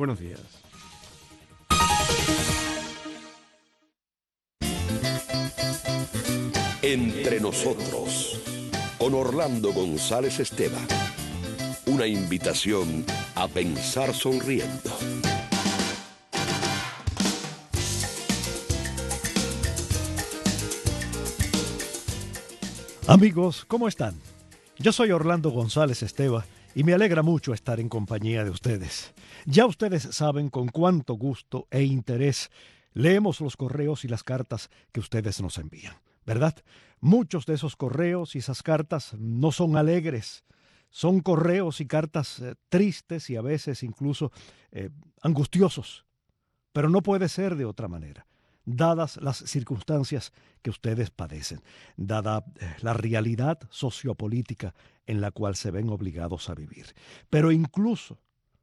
Buenos días. Entre nosotros, con Orlando González Esteban. Una invitación a pensar sonriendo. Amigos, ¿cómo están? Yo soy Orlando González Esteban y me alegra mucho estar en compañía de ustedes. Ya ustedes saben con cuánto gusto e interés leemos los correos y las cartas que ustedes nos envían, ¿verdad? Muchos de esos correos y esas cartas no son alegres. Son correos y cartas tristes y a veces incluso angustiosos. Pero no puede ser de otra manera, dadas las circunstancias que ustedes padecen, dada la realidad sociopolítica en la cual se ven obligados a vivir. Pero incluso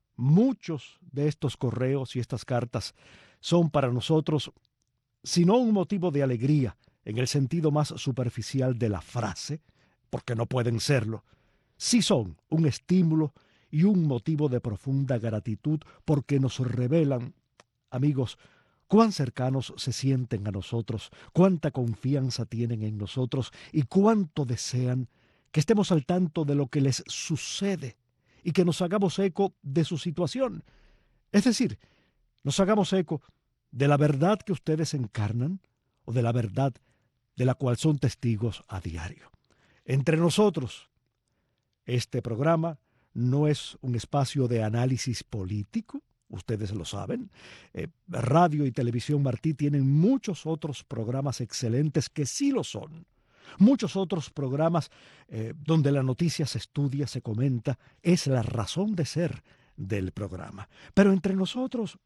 muchos de estos correos y estas cartas son para nosotros, si no un motivo de alegría en el sentido más superficial de la frase, porque no pueden serlo, sí son un estímulo y un motivo de profunda gratitud porque nos revelan, amigos, cuán cercanos se sienten a nosotros, cuánta confianza tienen en nosotros y cuánto desean que estemos al tanto de lo que les sucede y que nos hagamos eco de su situación. Es decir, nos hagamos eco de la verdad que ustedes encarnan o de la verdad de la cual son testigos a diario. Entre nosotros, este programa no es un espacio de análisis político, ustedes lo saben. Radio y Televisión Martí tienen muchos otros programas excelentes que sí lo son. Muchos otros programas donde la noticia se estudia, se comenta, es la razón de ser del programa. Pero entre nosotros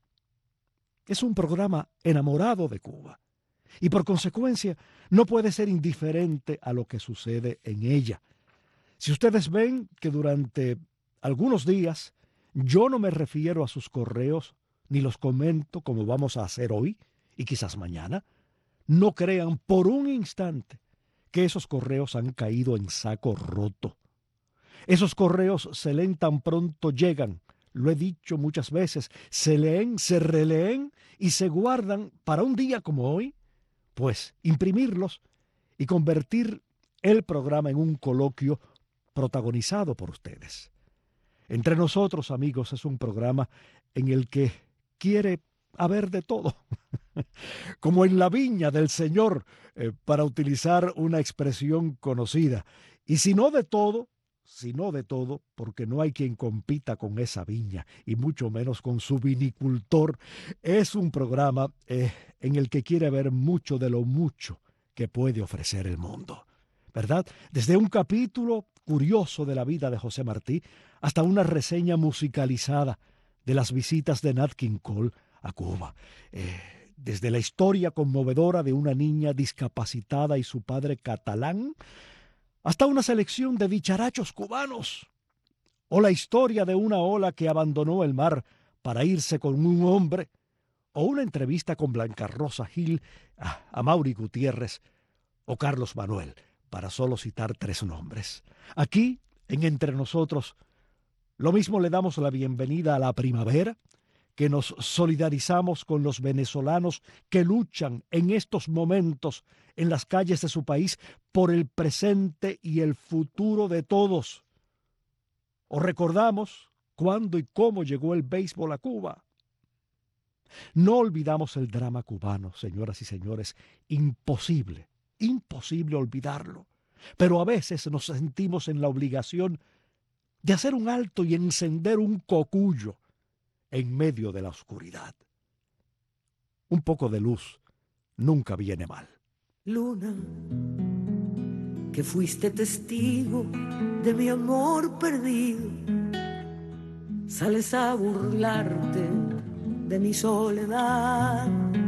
es un programa enamorado de Cuba y por consecuencia no puede ser indiferente a lo que sucede en ella. Si ustedes ven que durante algunos días yo no me refiero a sus correos ni los comento como vamos a hacer hoy y quizás mañana, no crean por un instante que esos correos han caído en saco roto. Esos correos se leen tan pronto llegan, lo he dicho muchas veces, se leen, se releen y se guardan para un día como hoy, pues imprimirlos y convertir el programa en un coloquio protagonizado por ustedes. Entre nosotros, amigos, es un programa en el que quiere haber de todo, como en la viña del Señor, para utilizar una expresión conocida. Y si no de todo, porque no hay quien compita con esa viña, y mucho menos con su vinicultor, es un programa en el que quiere ver mucho de lo mucho que puede ofrecer el mundo, ¿verdad? Desde un capítulo curioso de la vida de José Martí hasta una reseña musicalizada de las visitas de Nat King Cole a Cuba. Desde la historia conmovedora de una niña discapacitada y su padre catalán, hasta una selección de dicharachos cubanos, o la historia de una ola que abandonó el mar para irse con un hombre, o una entrevista con Blanca Rosa Gil, a Mauri Gutiérrez o Carlos Manuel, para solo citar 3 nombres. Aquí, en Entre Nosotros, lo mismo le damos la bienvenida a la primavera, que nos solidarizamos con los venezolanos que luchan en estos momentos en las calles de su país por el presente y el futuro de todos. O recordamos cuándo y cómo llegó el béisbol a Cuba. No olvidamos el drama cubano, señoras y señores, imposible olvidarlo. Pero a veces nos sentimos en la obligación de hacer un alto y encender un cocuyo en medio de la oscuridad. Un poco de luz nunca viene mal. Luna, que fuiste testigo de mi amor perdido, sales a burlarte de mi soledad.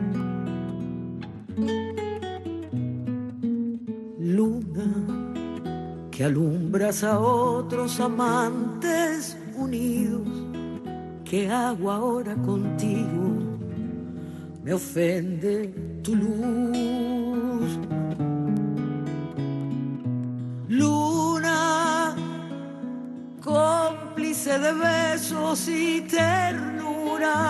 Luna, que alumbras a otros amantes unidos, ¿qué hago ahora contigo? Me ofende tu luz. Luna, cómplice de besos y ternura,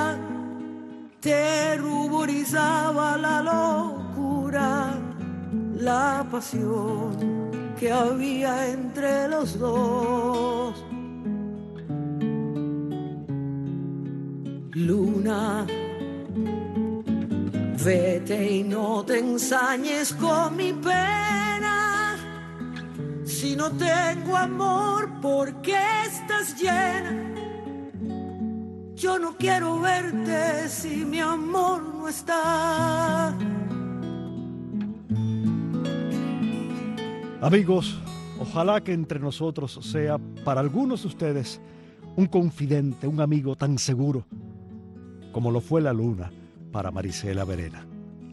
te ruborizaba la locura, la pasión que había entre los dos. Luna, vete y no te ensañes con mi pena. Si no tengo amor, ¿por qué estás llena? Yo no quiero verte si mi amor no está. Amigos, ojalá que entre nosotros sea para algunos de ustedes un confidente, un amigo tan seguro como lo fue la luna para Marisela Verena.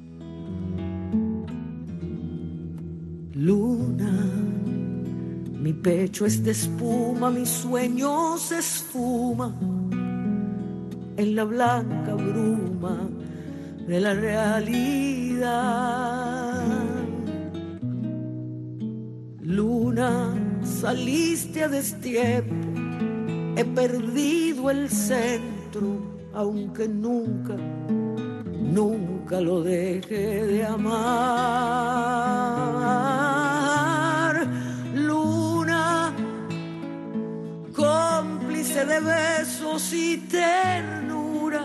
Luna, mi pecho es de espuma, mi sueño se esfuma en la blanca bruma de la realidad. Luna, saliste a destiempo, he perdido el centro, aunque nunca, nunca lo deje de amar. Luna, cómplice de besos y ternura,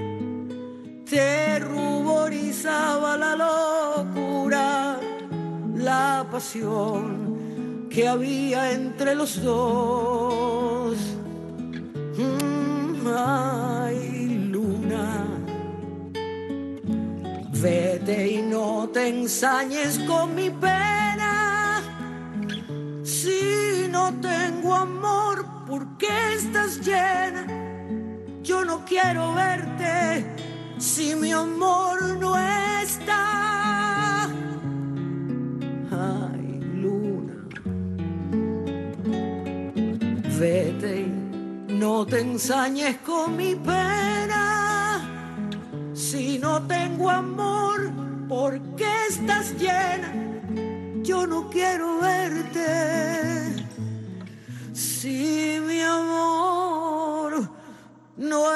te ruborizaba la locura, la pasión que había entre los dos. Ay, luna, vete y no te ensañes con mi pena. Si no tengo amor, ¿por qué estás llena? Yo no quiero verte si mi amor no está. Ay, luna, vete y no te ensañes con mi pena. Si no tengo amor, ¿por qué estás llena? Yo no quiero verte si mi amor no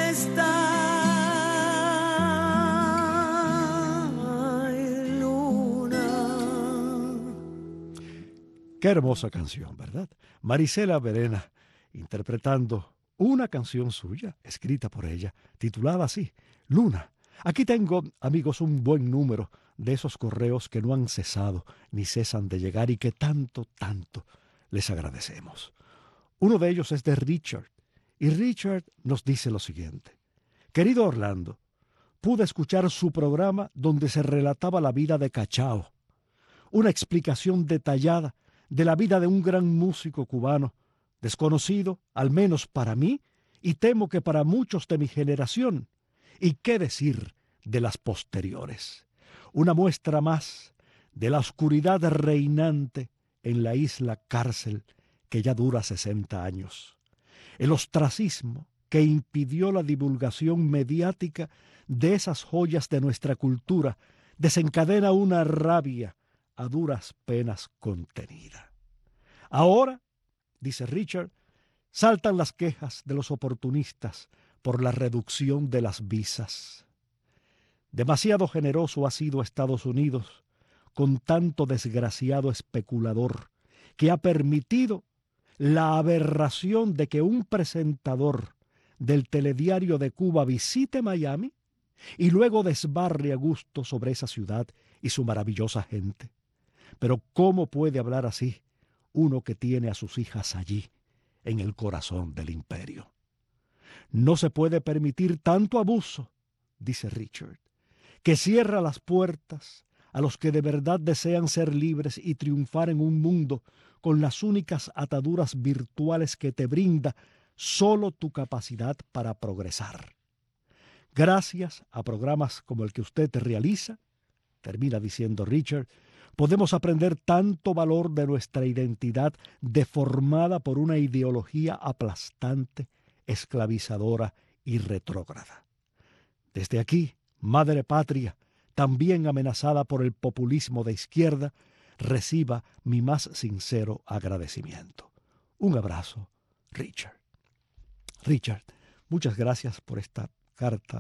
está. Ay, luna. Qué hermosa canción, ¿verdad? Marisela Verena interpretando una canción suya, escrita por ella, titulada así, Luna. Aquí tengo, amigos, un buen número de esos correos que no han cesado ni cesan de llegar y que tanto, tanto les agradecemos. Uno de ellos es de Richard, y Richard nos dice lo siguiente. Querido Orlando, pude escuchar su programa donde se relataba la vida de Cachao, una explicación detallada de la vida de un gran músico cubano, desconocido, al menos para mí, y temo que para muchos de mi generación. ¿Y qué decir de las posteriores? Una muestra más de la oscuridad reinante en la isla cárcel que ya dura 60 años. El ostracismo que impidió la divulgación mediática de esas joyas de nuestra cultura desencadena una rabia a duras penas contenida. Ahora, dice Richard, saltan las quejas de los oportunistas por la reducción de las visas. Demasiado generoso ha sido Estados Unidos con tanto desgraciado especulador que ha permitido la aberración de que un presentador del telediario de Cuba visite Miami y luego desbarre a gusto sobre esa ciudad y su maravillosa gente. Pero ¿cómo puede hablar así uno que tiene a sus hijas allí, en el corazón del imperio? No se puede permitir tanto abuso, dice Richard, que cierra las puertas a los que de verdad desean ser libres y triunfar en un mundo con las únicas ataduras virtuales que te brinda solo tu capacidad para progresar. Gracias a programas como el que usted realiza, termina diciendo Richard, podemos aprender tanto valor de nuestra identidad deformada por una ideología aplastante, esclavizadora y retrógrada. Desde aquí, Madre Patria, también amenazada por el populismo de izquierda, reciba mi más sincero agradecimiento. Un abrazo, Richard. Richard, muchas gracias por esta carta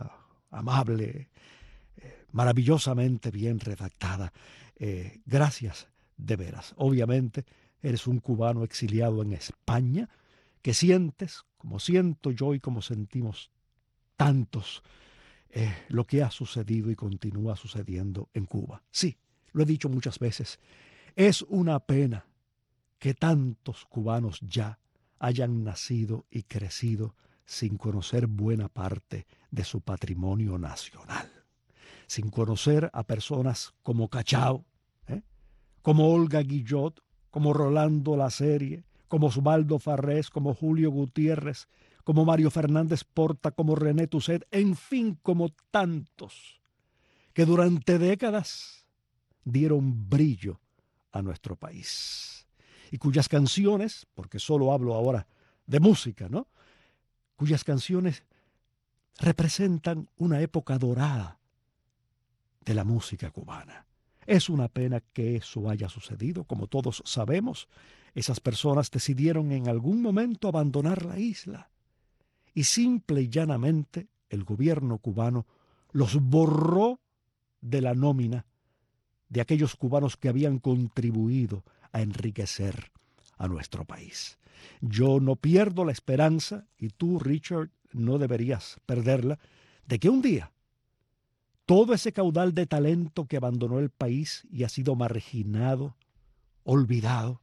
amable, maravillosamente bien redactada. Gracias de veras. Obviamente eres un cubano exiliado en España que sientes, como siento yo y como sentimos tantos, lo que ha sucedido y continúa sucediendo en Cuba. Sí, lo he dicho muchas veces, es una pena que tantos cubanos ya hayan nacido y crecido sin conocer buena parte de su patrimonio nacional, sin conocer a personas como Cachao, como Olga Guillot, como Rolando Laserie, como Osvaldo Farrés, como Julio Gutiérrez, como Mario Fernández Porta, como René Tusset, en fin, como tantos que durante décadas dieron brillo a nuestro país y cuyas canciones, porque solo hablo ahora de música, ¿no?, cuyas canciones representan una época dorada de la música cubana. Es una pena que eso haya sucedido. Como todos sabemos, esas personas decidieron en algún momento abandonar la isla y simple y llanamente el gobierno cubano los borró de la nómina de aquellos cubanos que habían contribuido a enriquecer a nuestro país. Yo no pierdo la esperanza, y tú, Richard, no deberías perderla, de que un día todo ese caudal de talento que abandonó el país y ha sido marginado, olvidado,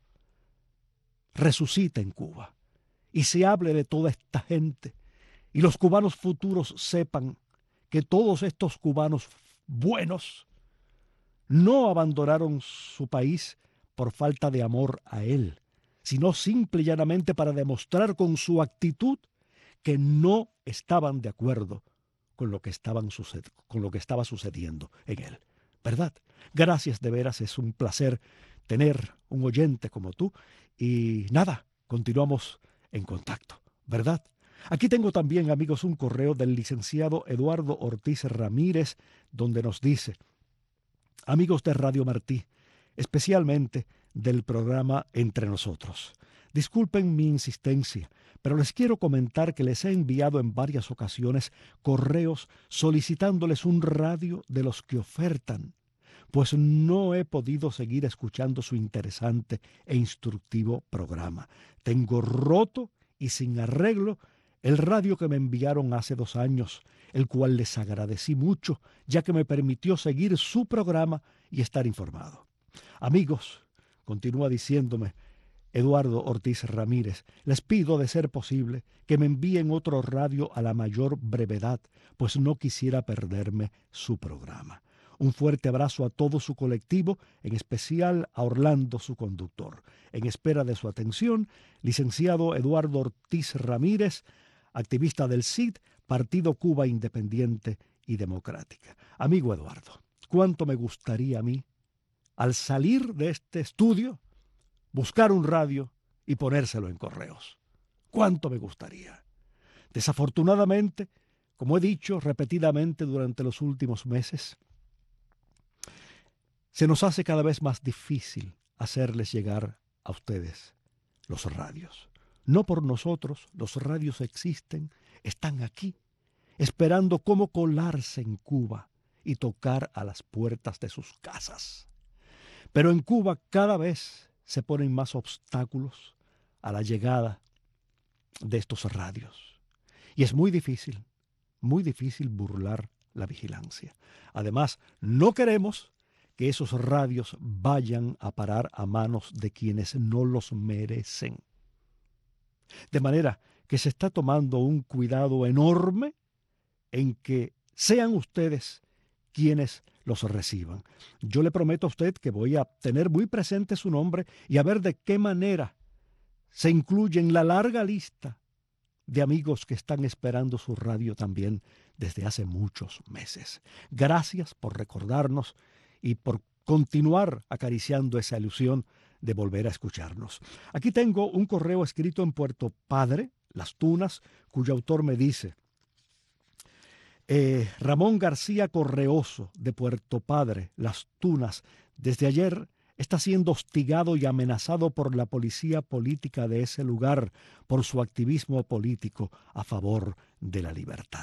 resucite en Cuba y se hable de toda esta gente y los cubanos futuros sepan que todos estos cubanos buenos no abandonaron su país por falta de amor a él, sino simple y llanamente para demostrar con su actitud que no estaban de acuerdo con lo que estaba sucediendo en él. ¿Verdad? Gracias de veras, es un placer tener un oyente como tú. Y nada, continuamos en contacto, ¿verdad? Aquí tengo también, amigos, un correo del licenciado Eduardo Ortiz Ramírez, donde nos dice: amigos de Radio Martí, especialmente del programa Entre Nosotros, disculpen mi insistencia, pero les quiero comentar que les he enviado en varias ocasiones correos solicitándoles un radio de los que ofertan, pues no he podido seguir escuchando su interesante e instructivo programa. Tengo roto y sin arreglo el radio que me enviaron hace 2 años, el cual les agradecí mucho, ya que me permitió seguir su programa y estar informado. Amigos, continúa diciéndome Eduardo Ortiz Ramírez, les pido de ser posible que me envíen otro radio a la mayor brevedad, pues no quisiera perderme su programa. Un fuerte abrazo a todo su colectivo, en especial a Orlando, su conductor. En espera de su atención, licenciado Eduardo Ortiz Ramírez, activista del CID, Partido Cuba Independiente y Democrática. Amigo Eduardo, cuánto me gustaría a mí, al salir de este estudio, buscar un radio y ponérselo en correos. Cuánto me gustaría. Desafortunadamente, como he dicho repetidamente durante los últimos meses, se nos hace cada vez más difícil hacerles llegar a ustedes los radios. No por nosotros, los radios existen, están aquí, esperando cómo colarse en Cuba y tocar a las puertas de sus casas. Pero en Cuba cada vez se ponen más obstáculos a la llegada de estos radios. Y es muy difícil burlar la vigilancia. Además, no queremos que esos radios vayan a parar a manos de quienes no los merecen. De manera que se está tomando un cuidado enorme en que sean ustedes quienes los reciban. Yo le prometo a usted que voy a tener muy presente su nombre y a ver de qué manera se incluye en la larga lista de amigos que están esperando su radio también desde hace muchos meses. Gracias por recordarnos y por continuar acariciando esa ilusión de volver a escucharnos. Aquí tengo un correo escrito en Puerto Padre, Las Tunas, cuyo autor me dice: Ramón García Correoso, de Puerto Padre, Las Tunas, desde ayer está siendo hostigado y amenazado por la policía política de ese lugar por su activismo político a favor de la libertad.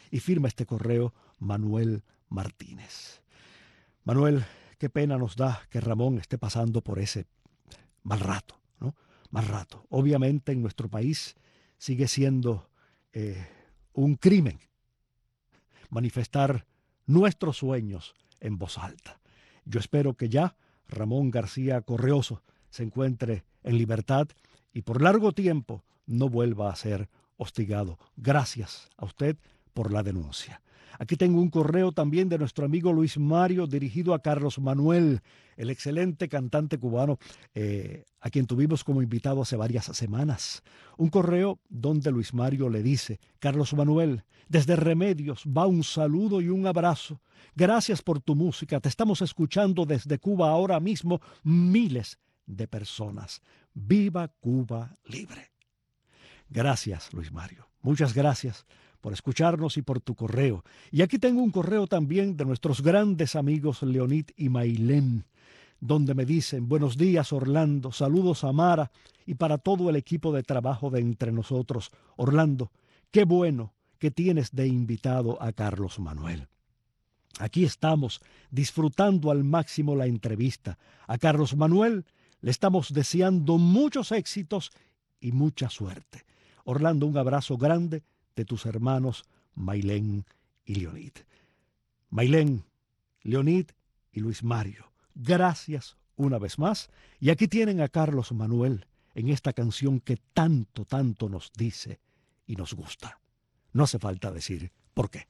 y firma este correo Manuel Martínez. Manuel, qué pena nos da que Ramón esté pasando por ese mal rato, ¿no? Mal rato. Obviamente en nuestro país sigue siendo un crimen manifestar nuestros sueños en voz alta. Yo espero que ya Ramón García Correoso se encuentre en libertad y por largo tiempo no vuelva a ser hostigado. Gracias a usted por la denuncia. Aquí tengo un correo también de nuestro amigo Luis Mario dirigido a Carlos Manuel, el excelente cantante cubano a quien tuvimos como invitado hace varias semanas. Un correo donde Luis Mario le dice: Carlos Manuel, desde Remedios va un saludo y un abrazo. Gracias por tu música. Te estamos escuchando desde Cuba ahora mismo miles de personas. ¡Viva Cuba libre! Gracias, Luis Mario. Muchas gracias por escucharnos y por tu correo. Y aquí tengo un correo también de nuestros grandes amigos Leonid y Mailén, donde me dicen: buenos días, Orlando, saludos a Mara y para todo el equipo de trabajo de Entre Nosotros. Orlando, qué bueno que tienes de invitado a Carlos Manuel. Aquí estamos disfrutando al máximo la entrevista. A Carlos Manuel le estamos deseando muchos éxitos y mucha suerte. Orlando, un abrazo grande de tus hermanos Mailén y Leonid. Mailén, Leonid y Luis Mario, gracias una vez más. Y aquí tienen a Carlos Manuel en esta canción que tanto, tanto nos dice y nos gusta. No hace falta decir por qué.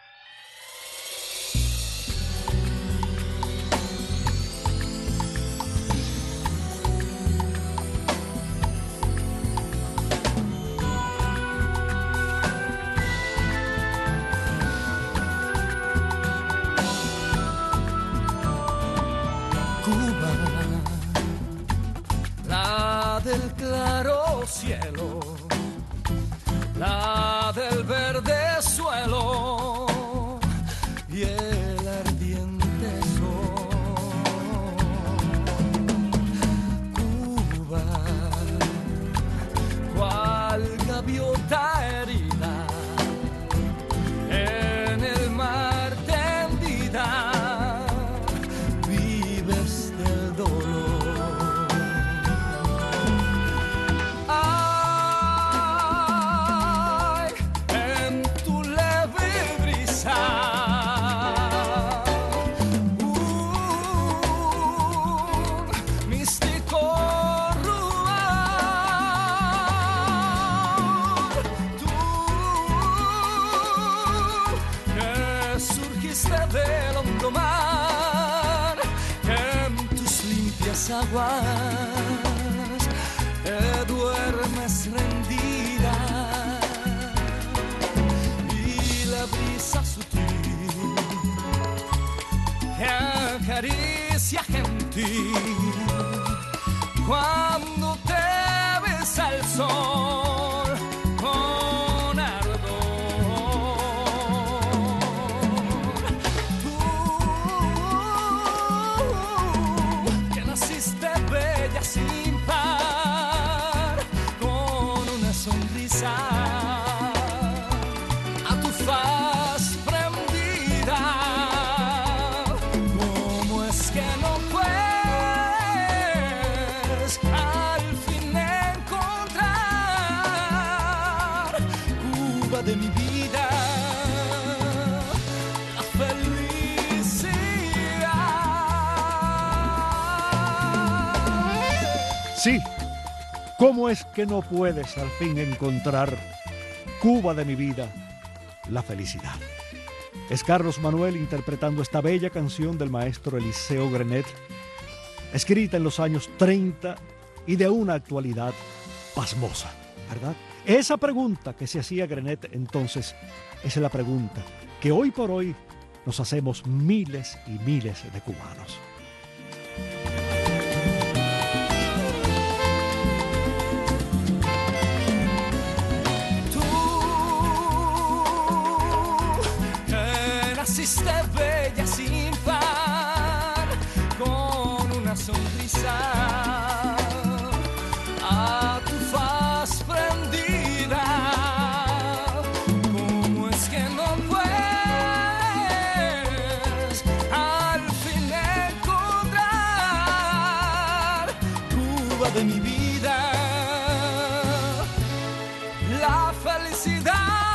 Del claro cielo, la del verde suelo y el ardiente sol. Cuba, cual gaviota herida en el mar tendida, vives del dolor. Aguas, te duermes rendida y la brisa sutil te acaricia gentil cuando te besa el sol con ardor. Sin par, con una sonrisa a tu faz prendida. ¿Cómo es que no puedes al fin encontrar Cuba de mi vida, la felicidad? Sí, ¿cómo es que no puedes al fin encontrar Cuba de mi vida, la felicidad? Es Carlos Manuel interpretando esta bella canción del maestro Eliseo Grenet, escrita en los años 30 y de una actualidad pasmosa, ¿verdad? Esa pregunta que se hacía Grenet entonces es la pregunta que hoy por hoy nos hacemos miles y miles de cubanos. Naciste bella sin par, con una sonrisa a tu faz prendida. ¿Cómo es que no de mi vida, la felicidad.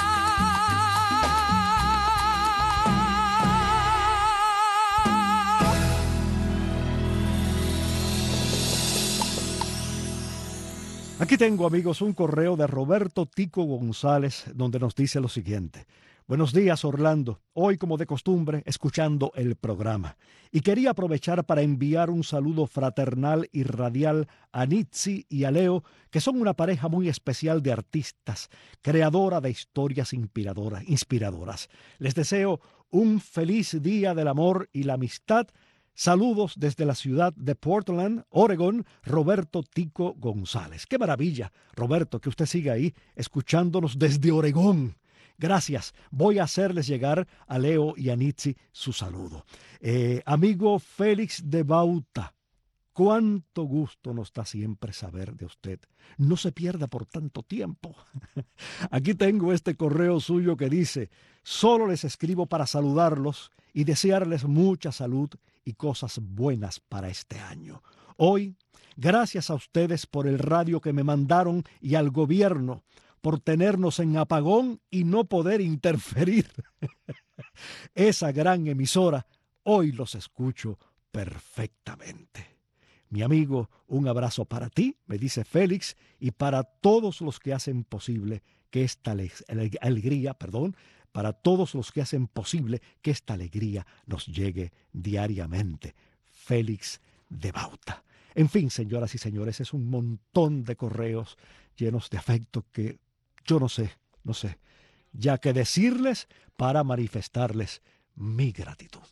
Aquí tengo, amigos, un correo de Roberto Tico González donde nos dice lo siguiente. Buenos días, Orlando. Hoy, como de costumbre, escuchando el programa. Y quería aprovechar para enviar un saludo fraternal y radial a Nitzi y a Leo, que son una pareja muy especial de artistas, creadora de historias inspiradoras. Les deseo un feliz día del amor y la amistad. Saludos desde la ciudad de Portland, Oregón, Roberto Tico González. ¡Qué maravilla, Roberto, que usted siga ahí escuchándonos desde Oregón! Gracias. Voy a hacerles llegar a Leo y a Nitzi su saludo. Amigo Félix de Bauta, cuánto gusto nos da siempre saber de usted. No se pierda por tanto tiempo. Aquí tengo este correo suyo que dice: solo les escribo para saludarlos y desearles mucha salud y cosas buenas para este año. Hoy, gracias a ustedes por el radio que me mandaron y al gobierno por tenernos en apagón y no poder interferir. Esa gran emisora, hoy los escucho perfectamente. Mi amigo, un abrazo para ti, me dice Félix, y para todos los que hacen posible que esta alegría, para todos los que hacen posible que esta alegría nos llegue diariamente. Félix de Bauta. En fin, señoras y señores, es un montón de correos llenos de afecto que yo no sé ya que decirles para manifestarles mi gratitud.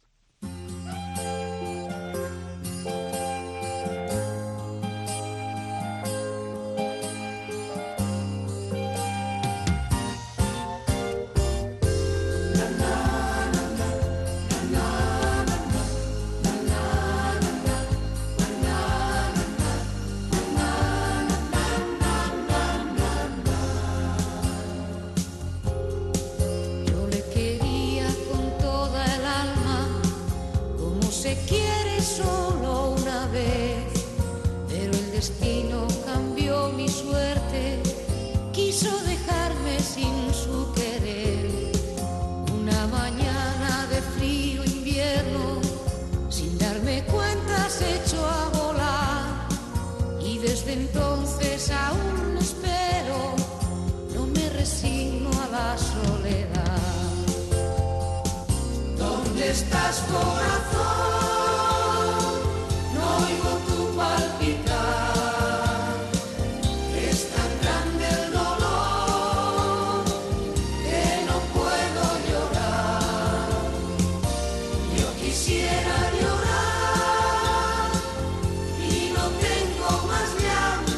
Entonces aún espero, no me resigno a la soledad. ¿Dónde estás, corazón? No oigo tu palpitar. Es tan grande el dolor que no puedo llorar. Yo quisiera llorar y no tengo más llanto.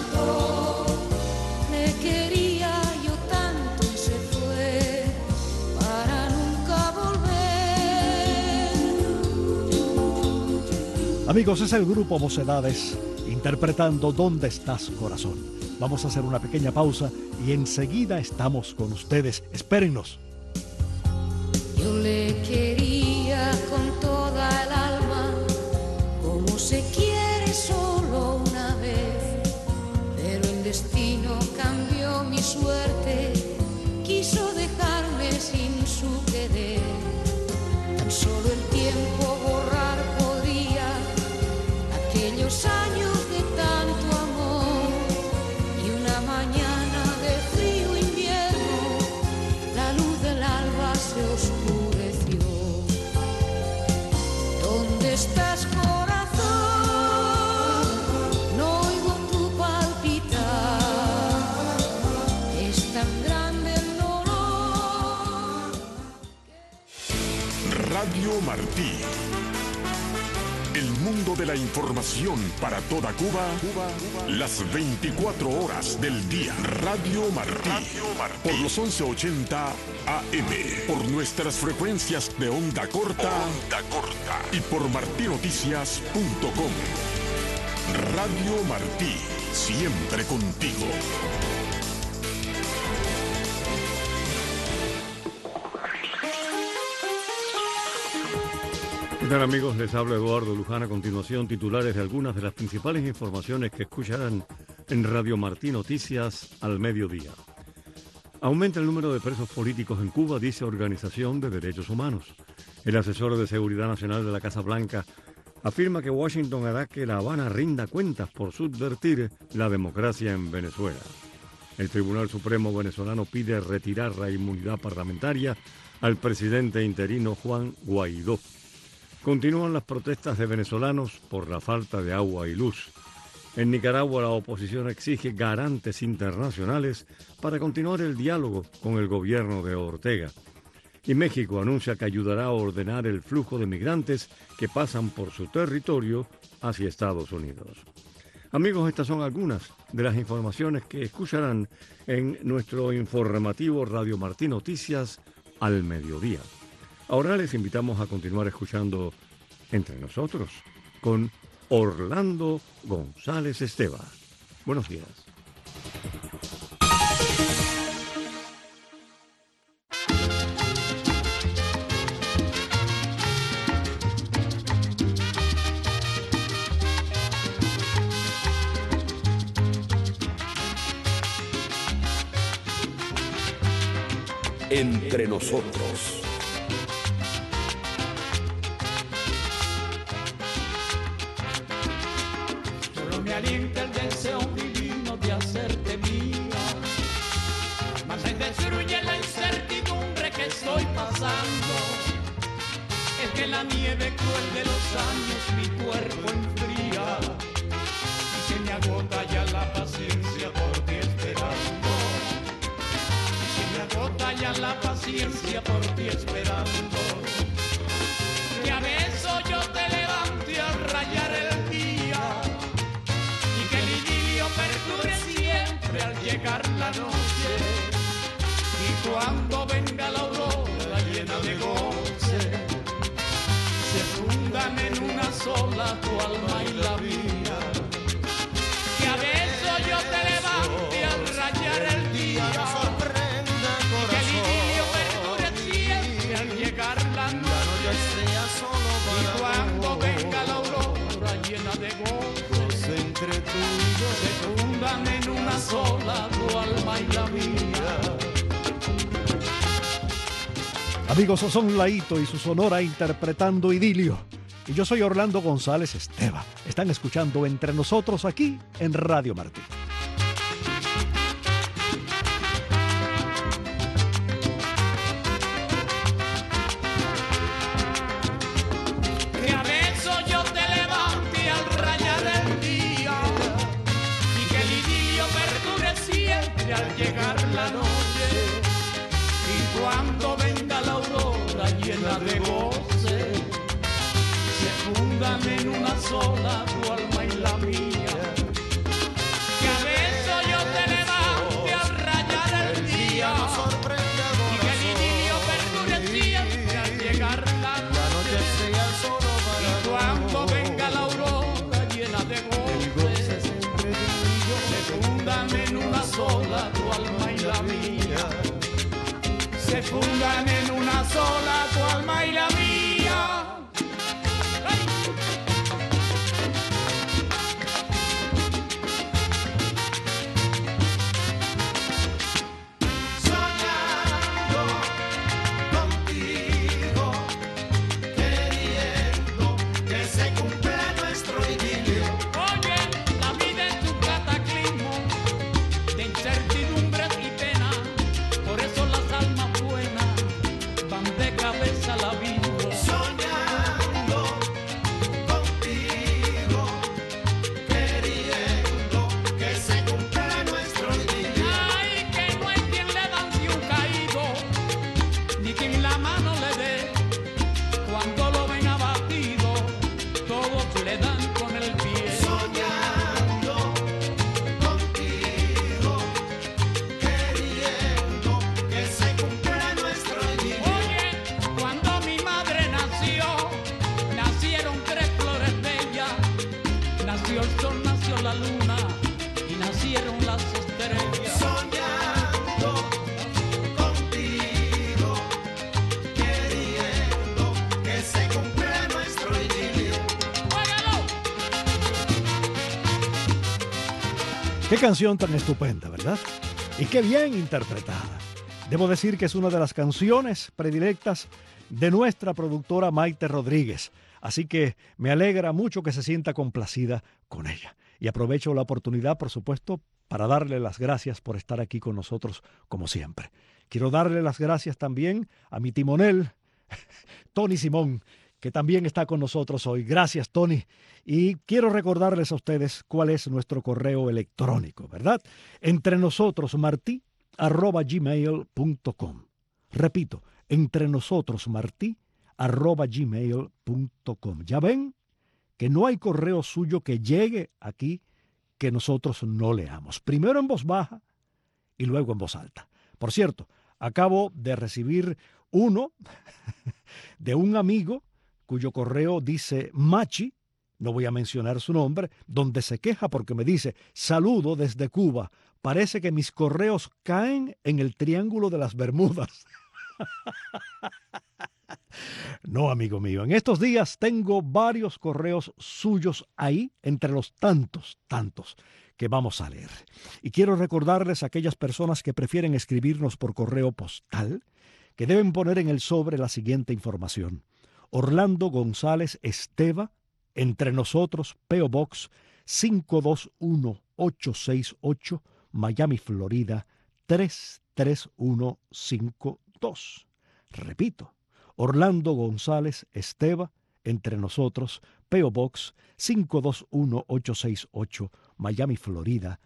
Amigos, es el grupo Mocedades interpretando ¿Dónde estás, corazón? Vamos a hacer una pequeña pausa y enseguida estamos con ustedes. Espérennos. Yo le quería con toda el alma, como se quiere solo una vez, pero el destino cambió mi suerte, quiso dejarme sin su querer. Tan solo el tiempo borrar podría aquellos años de tanto amor, y una mañana de frío invierno la luz del alba se oscureció. ¿Dónde estás, corazón? No oigo tu palpitar. Es tan grande el dolor. Radio Martí. El mundo de la información para toda Cuba, las 24 horas del día. Radio Martí, por los 1180 AM, por nuestras frecuencias de onda corta y por martinoticias.com. Radio Martí, siempre contigo. ¿Qué tal, amigos? Les habla Eduardo Luján. A continuación, titulares de algunas de las principales informaciones que escucharán en Radio Martí Noticias al mediodía. Aumenta el número de presos políticos en Cuba, dice Organización de Derechos Humanos. El asesor de Seguridad Nacional de la Casa Blanca afirma que Washington hará que La Habana rinda cuentas por subvertir la democracia en Venezuela. El Tribunal Supremo venezolano pide retirar la inmunidad parlamentaria al presidente interino Juan Guaidó. Continúan las protestas de venezolanos por la falta de agua y luz. En Nicaragua, la oposición exige garantes internacionales para continuar el diálogo con el gobierno de Ortega. Y México anuncia que ayudará a ordenar el flujo de migrantes que pasan por su territorio hacia Estados Unidos. Amigos, estas son algunas de las informaciones que escucharán en nuestro informativo Radio Martí Noticias al mediodía. Ahora les invitamos a continuar escuchando Entre Nosotros con Orlando González Esteva. Buenos días. Entre Nosotros. Solo me alienta el deseo divino de hacerte mía, mas se destruye la incertidumbre que estoy pasando. Es que la nieve cruel de los años mi cuerpo enfría y se me agota ya la paciencia por ti esperando. Agota ya la paciencia por ti esperando. Que a beso yo te levante a rayar el día y que el idilio perdure siempre al llegar la noche. Y cuando venga la aurora llena de goce, se fundan en una sola tu alma y la mía. Que a beso yo te levante a rayar el día. Y cuando venga la aurora llena de gozo, entre tú y yo se fundan en una sola tu alma y la mía. Amigos, son Laito y su Sonora interpretando Idilio. Y yo soy Orlando González Esteva. Están escuchando Entre Nosotros aquí en Radio Martí. Al llegar la noche y cuando venga la aurora llena de goce, se fundan en una sola tu alma y la mía. Que a beso yo te levante al rayar el día y que el idilio perdure siempre al llegar la noche y cuando venga la aurora llena de goce, se fundan en una sola tu alma y la mía. Se fundan en una sola tu alma y la mía. ¡Ay! Cabeza Qué canción tan estupenda, ¿verdad? Y qué bien interpretada. Debo decir que es una de las canciones predilectas de nuestra productora Maite Rodríguez. Así que me alegra mucho que se sienta complacida con ella. Y aprovecho la oportunidad, por supuesto, para darle las gracias por estar aquí con nosotros como siempre. Quiero darle las gracias también a mi timonel, Tony Simón, que también está con nosotros hoy. Gracias, Tony. Y quiero recordarles a ustedes cuál es nuestro correo electrónico, ¿verdad? entrenosotrosmarti@gmail.com. Repito, entrenosotrosmarti@gmail.com. Ya ven que no hay correo suyo que llegue aquí que nosotros no leamos. Primero en voz baja y luego en voz alta. Por cierto, acabo de recibir uno de un amigo cuyo correo dice Machi, no voy a mencionar su nombre, donde se queja porque me dice: saludo desde Cuba, parece que mis correos caen en el Triángulo de las Bermudas. No, amigo mío, en estos días tengo varios correos suyos ahí, entre los tantos que vamos a leer. Y quiero recordarles a aquellas personas que prefieren escribirnos por correo postal, que deben poner en el sobre la siguiente información: Orlando González Esteva, Entre Nosotros, P.O. Box 521868, Miami, Florida 33152. Repito, Orlando González Esteva, Entre Nosotros, P.O. Box 521868, Miami, Florida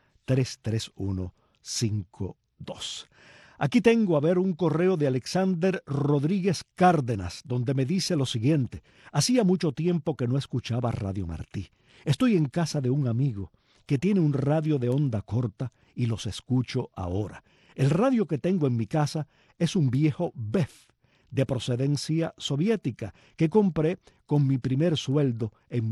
33152. Aquí tengo, a ver, un correo de Alexander Rodríguez Cárdenas, donde me dice lo siguiente: hacía mucho tiempo que no escuchaba Radio Martí. Estoy en casa de un amigo que tiene un radio de onda corta y los escucho ahora. El radio que tengo en mi casa es un viejo BEF de procedencia soviética que compré con mi primer sueldo en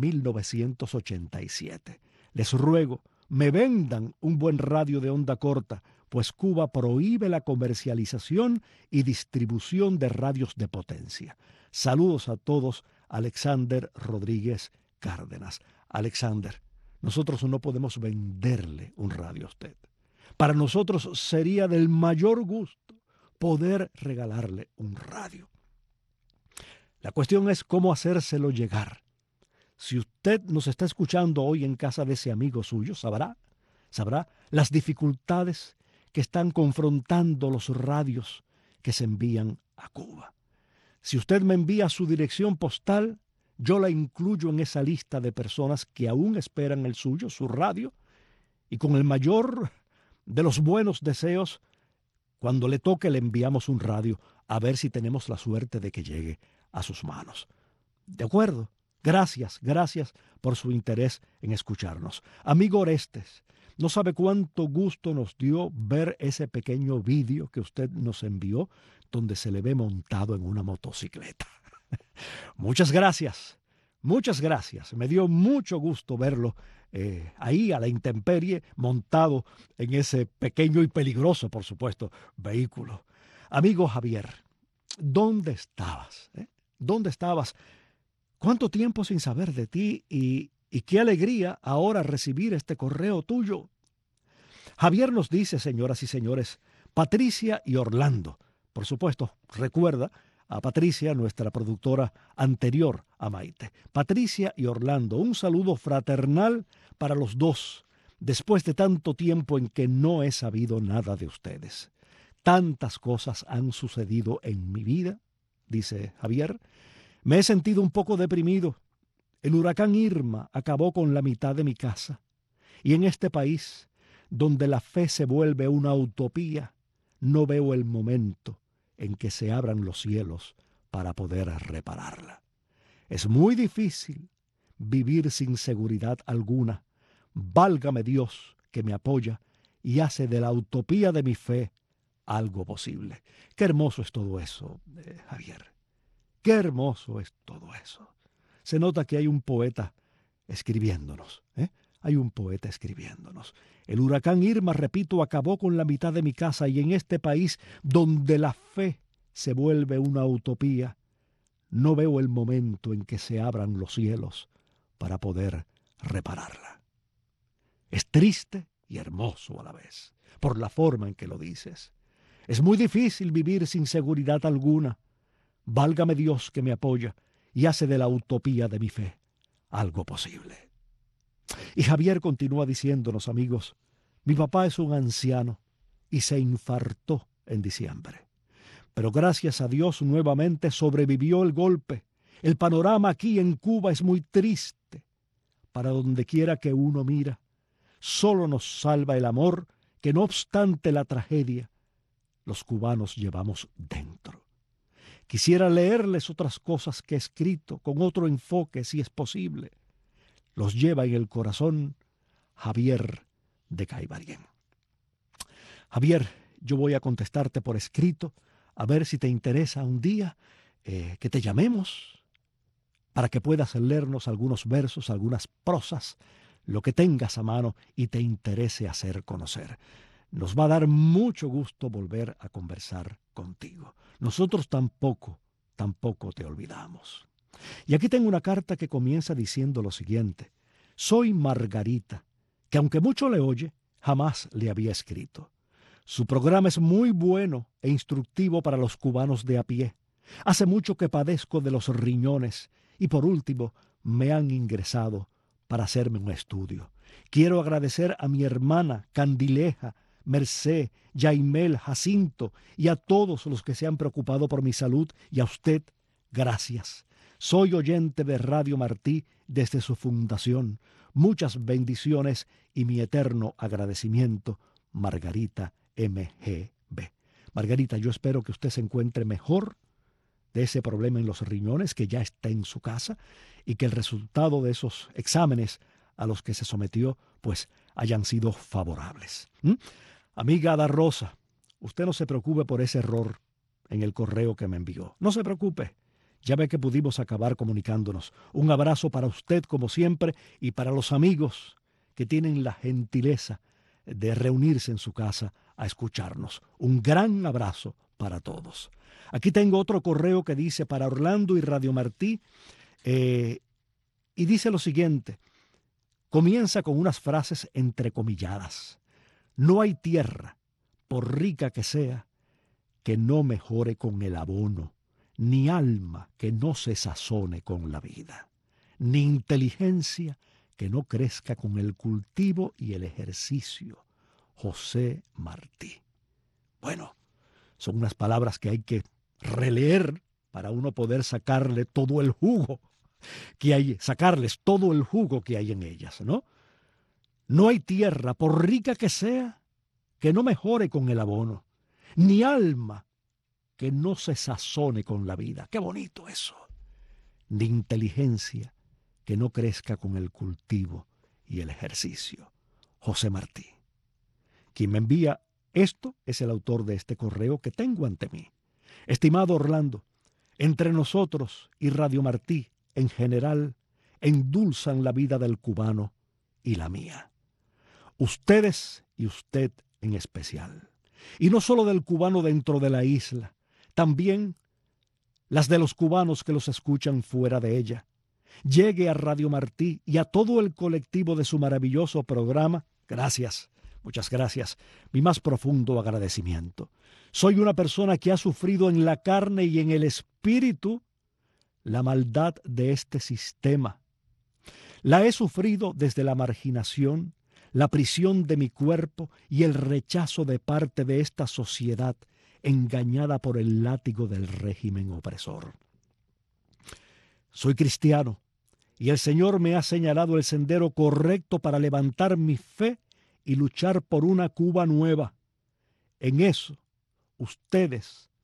1987. Les ruego me vendan un buen radio de onda corta, pues Cuba prohíbe la comercialización y distribución de radios de potencia. Saludos a todos, Alexander Rodríguez Cárdenas. Alexander, nosotros no podemos venderle un radio a usted. Para nosotros sería del mayor gusto poder regalarle un radio. La cuestión es cómo hacérselo llegar. Si usted nos está escuchando hoy en casa de ese amigo suyo, sabrá las dificultades que están confrontando los radios que se envían a Cuba. Si usted me envía su dirección postal, yo la incluyo en esa lista de personas que aún esperan el suyo, su radio, y con el mayor de los buenos deseos, cuando le toque le enviamos un radio a ver si tenemos la suerte de que llegue a sus manos. ¿De acuerdo? Gracias por su interés en escucharnos. Amigo Orestes, no sabe cuánto gusto nos dio ver ese pequeño vídeo que usted nos envió, donde se le ve montado en una motocicleta. Muchas gracias. Me dio mucho gusto verlo ahí a la intemperie, montado en ese pequeño y peligroso, por supuesto, vehículo. Amigo Javier, ¿dónde estabas? ¿Dónde estabas? ¿Cuánto tiempo sin saber de ti? Y qué alegría ahora recibir este correo tuyo. Javier nos dice, señoras y señores, Patricia y Orlando. Por supuesto, recuerda a Patricia, nuestra productora anterior a Maite. Patricia y Orlando, un saludo fraternal para los dos, después de tanto tiempo en que no he sabido nada de ustedes. Tantas cosas han sucedido en mi vida, dice Javier. Me he sentido un poco deprimido. El huracán Irma acabó con la mitad de mi casa. Y en este país, donde la fe se vuelve una utopía, no veo el momento en que se abran los cielos para poder repararla. Es muy difícil vivir sin seguridad alguna. Válgame Dios que me apoya y hace de la utopía de mi fe algo posible. Qué hermoso es todo eso, Javier. Qué hermoso es todo eso. Se nota que hay un poeta escribiéndonos, Hay un poeta escribiéndonos. El huracán Irma, repito, acabó con la mitad de mi casa, y en este país donde la fe se vuelve una utopía, no veo el momento en que se abran los cielos para poder repararla. Es triste y hermoso a la vez, por la forma en que lo dices. Es muy difícil vivir sin seguridad alguna. Válgame Dios que me apoya y hace de la utopía de mi fe algo posible. Y Javier continúa diciéndonos, amigos, mi papá es un anciano y se infartó en diciembre. Pero gracias a Dios nuevamente sobrevivió el golpe. El panorama aquí en Cuba es muy triste. Para donde quiera que uno mira, solo nos salva el amor que no obstante la tragedia, los cubanos llevamos dentro. Quisiera leerles otras cosas que he escrito con otro enfoque si es posible. Los lleva en el corazón Javier de Caibarien. Javier, yo voy a contestarte por escrito, a ver si te interesa un día que te llamemos para que puedas leernos algunos versos, algunas prosas, lo que tengas a mano y te interese hacer conocer. Nos va a dar mucho gusto volver a conversar contigo. Nosotros tampoco te olvidamos. Y aquí tengo una carta que comienza diciendo lo siguiente. Soy Margarita, que aunque mucho le oye, jamás le había escrito. Su programa es muy bueno e instructivo para los cubanos de a pie. Hace mucho que padezco de los riñones y por último me han ingresado para hacerme un estudio. Quiero agradecer a mi hermana Candileja, Merced, Yaimel, Jacinto y a todos los que se han preocupado por mi salud y a usted, gracias. Soy oyente de Radio Martí desde su fundación. Muchas bendiciones y mi eterno agradecimiento, Margarita MGB. Margarita, yo espero que usted se encuentre mejor de ese problema en los riñones, que ya está en su casa y que el resultado de esos exámenes a los que se sometió pues hayan sido favorables. Amiga Ada Rosa, usted no se preocupe por ese error en el correo que me envió. No se preocupe. Ya ve que pudimos acabar comunicándonos. Un abrazo para usted como siempre y para los amigos que tienen la gentileza de reunirse en su casa a escucharnos. Un gran abrazo para todos. Aquí tengo otro correo que dice para Orlando y Radio Martí y dice lo siguiente. Comienza con unas frases entrecomilladas. No hay tierra, por rica que sea, que no mejore con el abono, ni alma que no se sazone con la vida, ni inteligencia que no crezca con el cultivo y el ejercicio. José Martí. Bueno, son unas palabras que hay que releer para uno poder sacarle todo el jugo que hay, sacarles todo el jugo que hay en ellas, ¿no? No hay tierra, por rica que sea, que no mejore con el abono, ni alma que no se sazone con la vida. ¡Qué bonito eso! Ni inteligencia que no crezca con el cultivo y el ejercicio. José Martí. Quien me envía esto es el autor de este correo que tengo ante mí. Estimado Orlando, entre nosotros y Radio Martí, en general, endulzan la vida del cubano y la mía. Ustedes y usted en especial. Y no solo del cubano dentro de la isla, también las de los cubanos que los escuchan fuera de ella. Llegue a Radio Martí y a todo el colectivo de su maravilloso programa. Gracias, muchas gracias. Mi más profundo agradecimiento. Soy una persona que ha sufrido en la carne y en el espíritu la maldad de este sistema. La he sufrido desde la marginación, la prisión de mi cuerpo y el rechazo de parte de esta sociedad engañada por el látigo del régimen opresor. Soy cristiano y el Señor me ha señalado el sendero correcto para levantar mi fe y luchar por una Cuba nueva. En eso, usted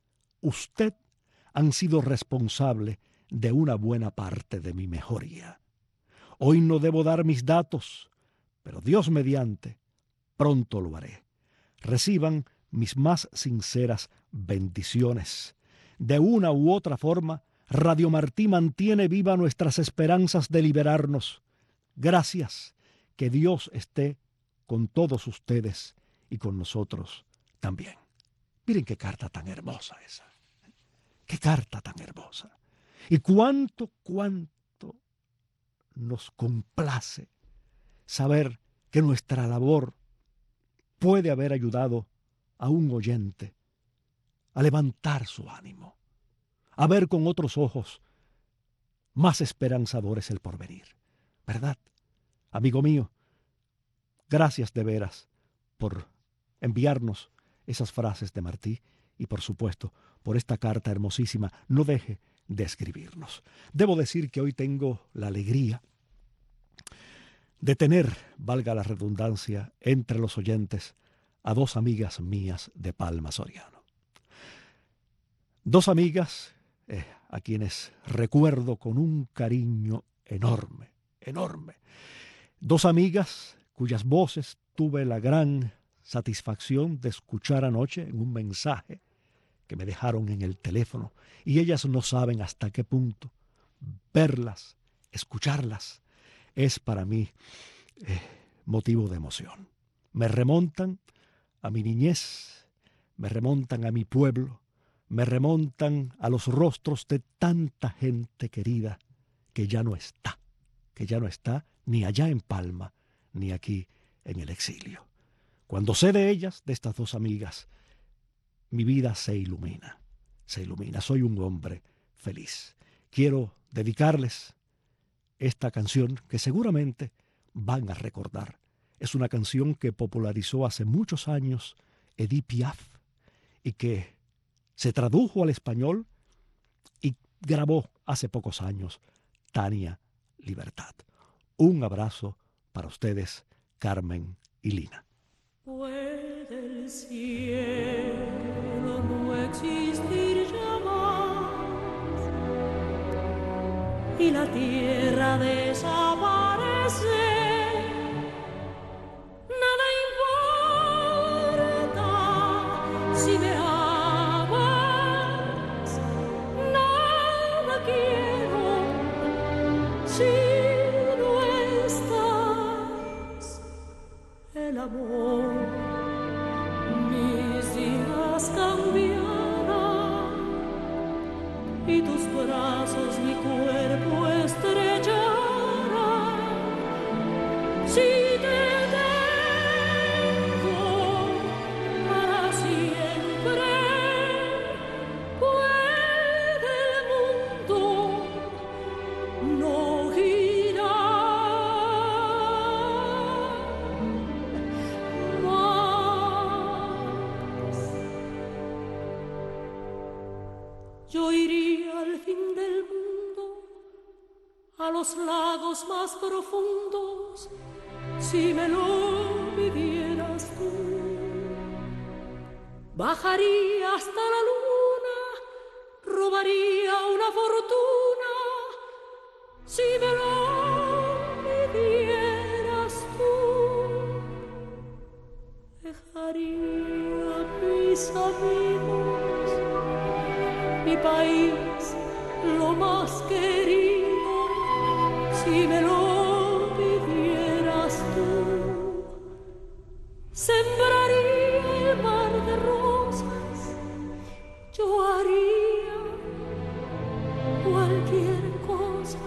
han sido responsables de una buena parte de mi mejoría. Hoy no debo dar mis datos, pero Dios mediante, pronto lo haré. Reciban mis más sinceras bendiciones. De una u otra forma, Radio Martí mantiene viva nuestras esperanzas de liberarnos. Gracias. Que Dios esté con todos ustedes y con nosotros también. Miren qué carta tan hermosa esa. Qué carta tan hermosa. Y cuánto nos complace saber que nuestra labor puede haber ayudado a un oyente a levantar su ánimo, a ver con otros ojos más esperanzadores el porvenir. ¿Verdad? Amigo mío, gracias de veras por enviarnos esas frases de Martí y, por supuesto, por esta carta hermosísima. No deje de escribirnos. Debo decir que hoy tengo la alegría de tener, valga la redundancia, entre los oyentes a dos amigas mías de Palma Soriano. Dos amigas a quienes recuerdo con un cariño enorme, enorme. Dos amigas cuyas voces tuve la gran satisfacción de escuchar anoche en un mensaje que me dejaron en el teléfono, y ellas no saben hasta qué punto verlas, escucharlas, es para mí motivo de emoción. Me remontan a mi niñez, me remontan a mi pueblo, me remontan a los rostros de tanta gente querida que ya no está ni allá en Palma, ni aquí en el exilio. Cuando sé de ellas, de estas dos amigas, mi vida se ilumina, soy un hombre feliz. Quiero dedicarles esta canción que seguramente van a recordar. Es una canción que popularizó hace muchos años Edith Piaf y que se tradujo al español y grabó hace pocos años Tania Libertad. Un abrazo para ustedes, Carmen y Lina. Puede el cielo no existir ya más y la tierra desaparecer. Nada importa si me amas, nada quiero si no estás. El amor mis días cambiarán y tus brazos mi cuerpo estrellarán. Si te tengo para siempre, puede el mundo no girar más. Yo iría al fin del mundo, a los lagos más profundos, si me lo pidieras tú. Bajaría hasta la luna, robaría una fortuna, si me lo pidieras tú. Dejaría mis amigos, mi país, lo más querido, si me lo pidieras tú. Sembraría el mar de rosas, yo haría cualquier cosa,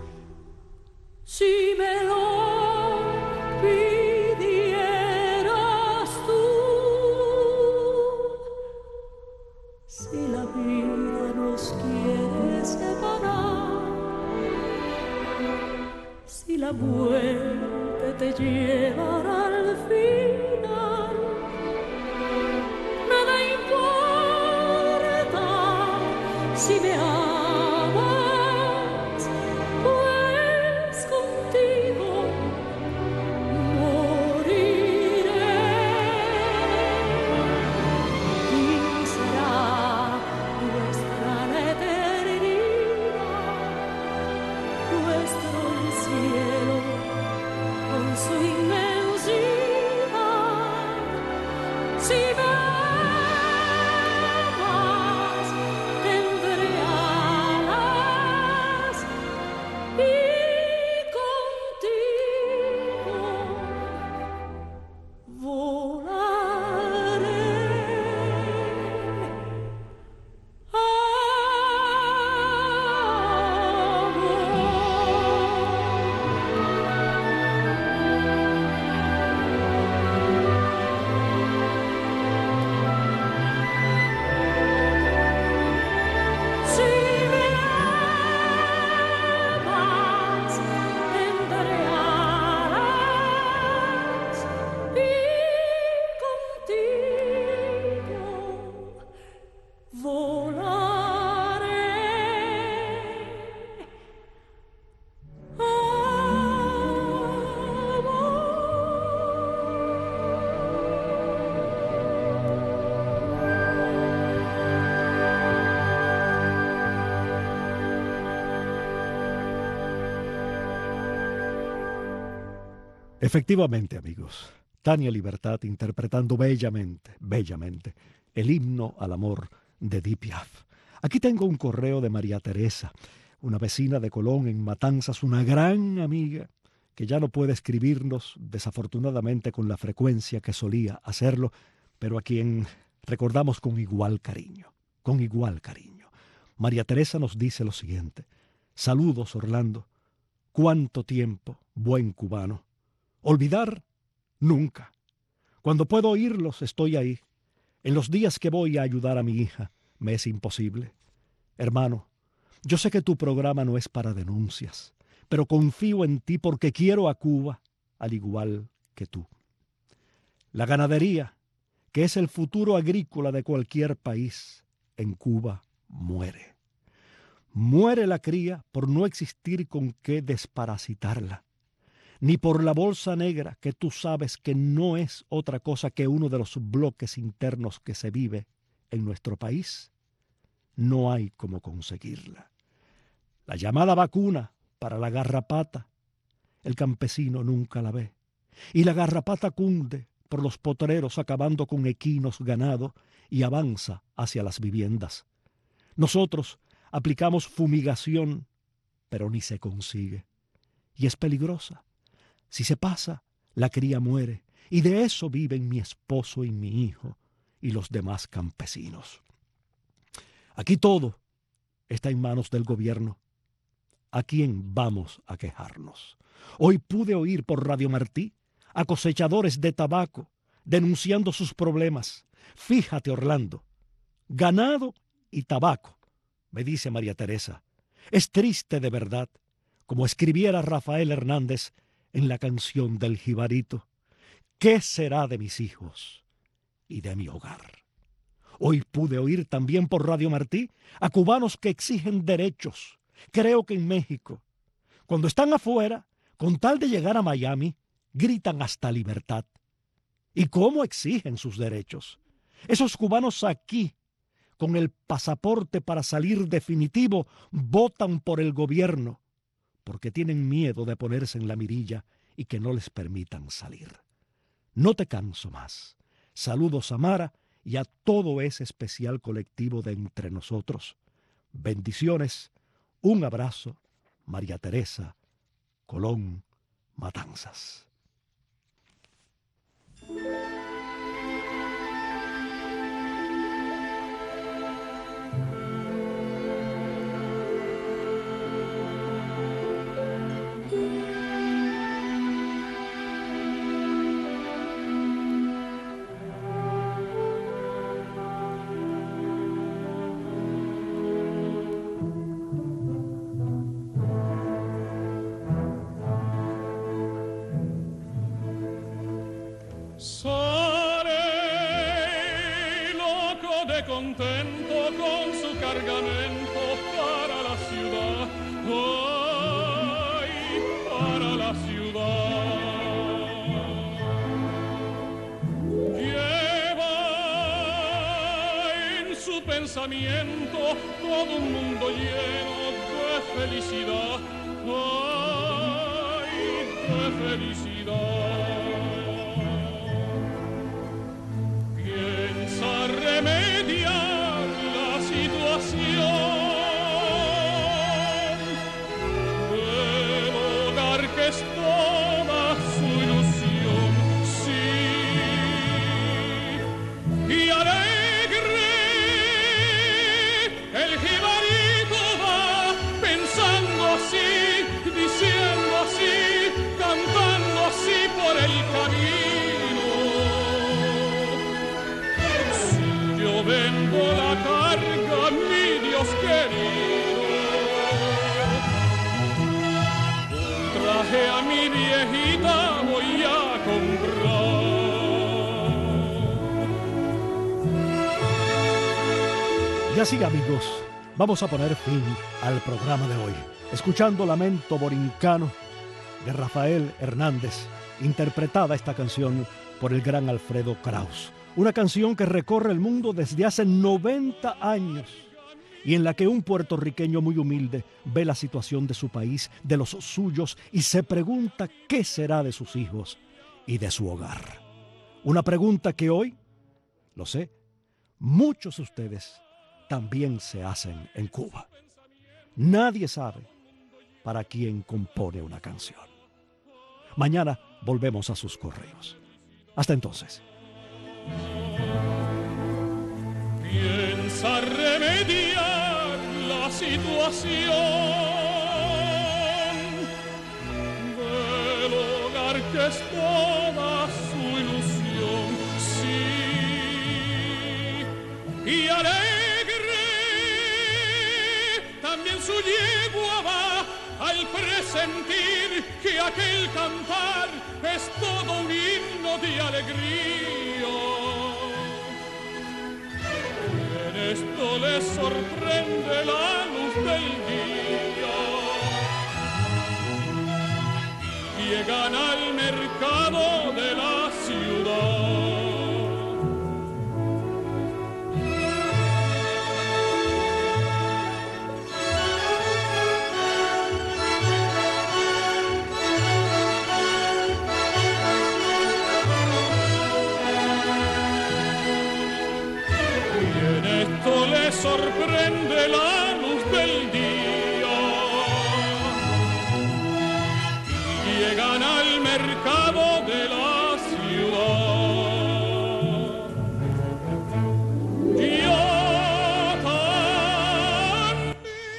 si me lo pidieras tú. Si la vida nos quiere separar, si la muerte te llevará al final, nada importa si me amas, pues contigo moriré. Y será nuestra la eternidad, nuestro cielo con su inmensidad. Si me amas, tendré a Efectivamente, amigos, Tania Libertad interpretando bellamente, bellamente, el himno al amor de Edith Piaf. Aquí tengo un correo de María Teresa, una vecina de Colón en Matanzas, una gran amiga que ya no puede escribirnos, desafortunadamente, con la frecuencia que solía hacerlo, pero a quien recordamos con igual cariño, con igual cariño. María Teresa nos dice lo siguiente: saludos, Orlando. ¿Cuánto tiempo, buen cubano? Olvidar, nunca. Cuando puedo oírlos, estoy ahí. En los días que voy a ayudar a mi hija, me es imposible. Hermano, yo sé que tu programa no es para denuncias, pero confío en ti porque quiero a Cuba, al igual que tú. La ganadería, que es el futuro agrícola de cualquier país, en Cuba muere. Muere la cría por no existir con qué desparasitarla, ni por la bolsa negra, que tú sabes que no es otra cosa que uno de los bloques internos que se vive en nuestro país. No hay cómo conseguirla. La llamada vacuna para la garrapata, el campesino nunca la ve. Y la garrapata cunde por los potreros, acabando con equinos, ganado, y avanza hacia las viviendas. Nosotros aplicamos fumigación, pero ni se consigue. Y es peligrosa. Si se pasa, la cría muere, y de eso viven mi esposo y mi hijo y los demás campesinos. Aquí todo está en manos del gobierno. ¿A quién vamos a quejarnos? Hoy pude oír por Radio Martí a cosechadores de tabaco denunciando sus problemas. Fíjate, Orlando, ganado y tabaco, me dice María Teresa. Es triste de verdad, como escribiera Rafael Hernández en la canción del Jibarito. ¿Qué será de mis hijos y de mi hogar? Hoy pude oír también por Radio Martí a cubanos que exigen derechos. Creo que en México, cuando están afuera, con tal de llegar a Miami, gritan hasta libertad. ¿Y cómo exigen sus derechos? Esos cubanos aquí, con el pasaporte para salir definitivo, votan por el gobierno, porque tienen miedo de ponerse en la mirilla y que no les permitan salir. No te canso más. Saludos a Mara y a todo ese especial colectivo de entre nosotros. Bendiciones, un abrazo, María Teresa, Colón, Matanzas. Contento con su cargamento para la ciudad, ay, para la ciudad. Lleva en su pensamiento todo un mundo lleno de felicidad, ay, de felicidad. Piensa remediar la situación del hogar que es toda su ilusión, sí, y alegre el jibarito va pensando así, diciendo así, cantando así por el camino. Vendo la carga, mi Dios querido, un traje a mi viejita voy a comprar. Y así, amigos, vamos a poner fin al programa de hoy, escuchando Lamento Borincano de Rafael Hernández, interpretada esta canción por el gran Alfredo Kraus. Una canción que recorre el mundo desde hace 90 años y en la que un puertorriqueño muy humilde ve la situación de su país, de los suyos, y se pregunta qué será de sus hijos y de su hogar. Una pregunta que hoy, lo sé, muchos de ustedes también se hacen en Cuba. Nadie sabe para quién compone una canción. Mañana volvemos a sus correos. Hasta entonces. Piensa remediar la situación del hogar que es toda su ilusión, sí, y alegre también su yegua va al presentir que aquel cantar es todo un himno de alegría. En esto le sorprende la luz del día. Llegan al mercado de la ciudad. Sorprende la luz del día. Llegan al mercado de la ciudad. Yo también.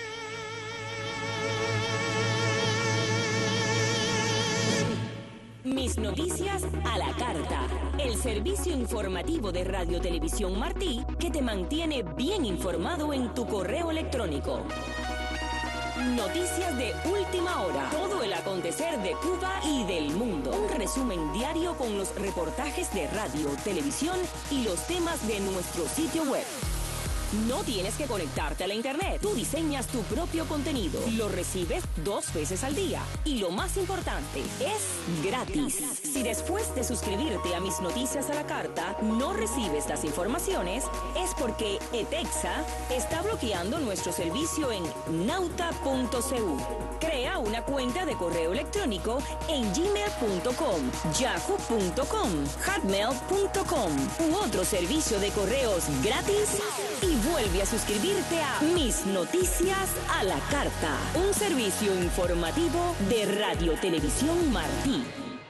Mis noticias a la carta. El servicio informativo de Radio Televisión Martí que te mantiene bien informado en tu correo electrónico. Noticias de última hora. Todo el acontecer de Cuba y del mundo. Un resumen diario con los reportajes de radio, televisión y los temas de nuestro sitio web. No tienes que conectarte a la internet. Tú diseñas tu propio contenido. Lo recibes 2 veces al día. Y lo más importante, es gratis. Si después de suscribirte a Mis Noticias a la Carta no recibes las informaciones, es porque ETEXA está bloqueando nuestro servicio en nauta.cu. Crea una cuenta de correo electrónico en gmail.com, yahoo.com, hotmail.com u otro servicio de correos gratis y vuelve a suscribirte a Mis Noticias a la Carta, un servicio informativo de Radio Televisión Martí.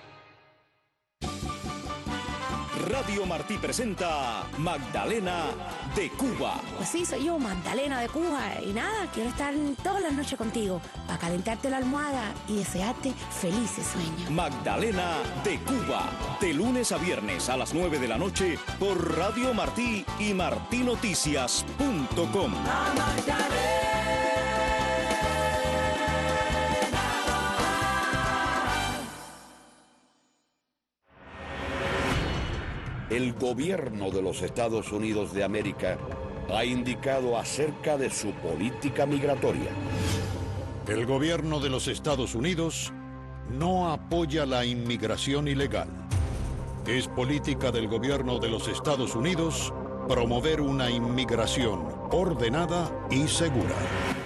Radio Martí presenta Magdalena de Cuba. Pues sí, soy yo, Magdalena de Cuba. Y nada, quiero estar todas las noches contigo para calentarte la almohada y desearte felices sueños. Magdalena de Cuba, de lunes a viernes a las 9 de la noche por Radio Martí y martinoticias.com. El gobierno de los Estados Unidos de América ha indicado acerca de su política migratoria. El gobierno de los Estados Unidos no apoya la inmigración ilegal. Es política del gobierno de los Estados Unidos promover una inmigración ordenada y segura.